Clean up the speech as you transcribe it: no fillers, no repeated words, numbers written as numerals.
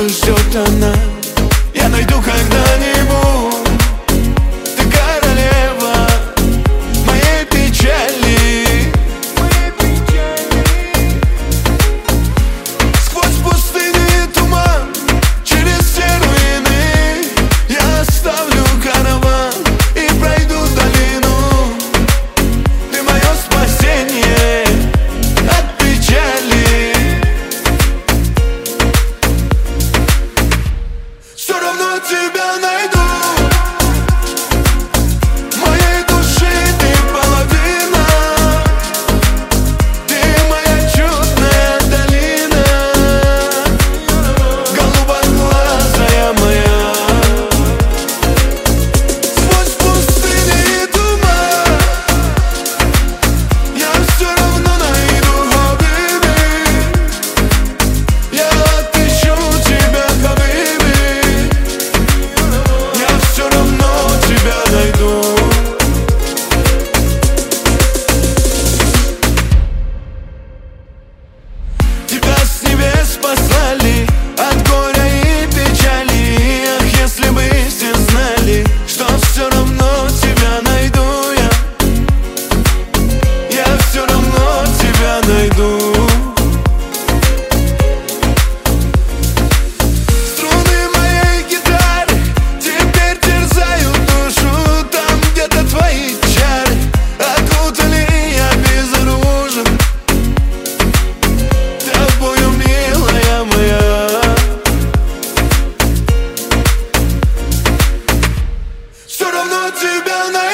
что ждет она. Я найду когда-нибудь. Ты королева моей печали. Сквозь пустыню и туман, через все руины я оставлю караван и пройду долину. Ты мое спасение от печали. Все равно тебя найду. Моей души ты половина. Ты моя чудная долина. Голубоглазая моя. Сквозь пустыни и туман я все равно найду, oh baby. Я отыщу тебя, oh baby. Я все равно тебя найду. Тебя с небес послали от горя и печали. Ах, если бы все знали, что все равно тебя найду я. Я все равно тебя найду. Струны моей гитары теперь терзают душу. Там где-то твои чары окутали, я безоружен тобою, милая моя. Все равно тебя найду.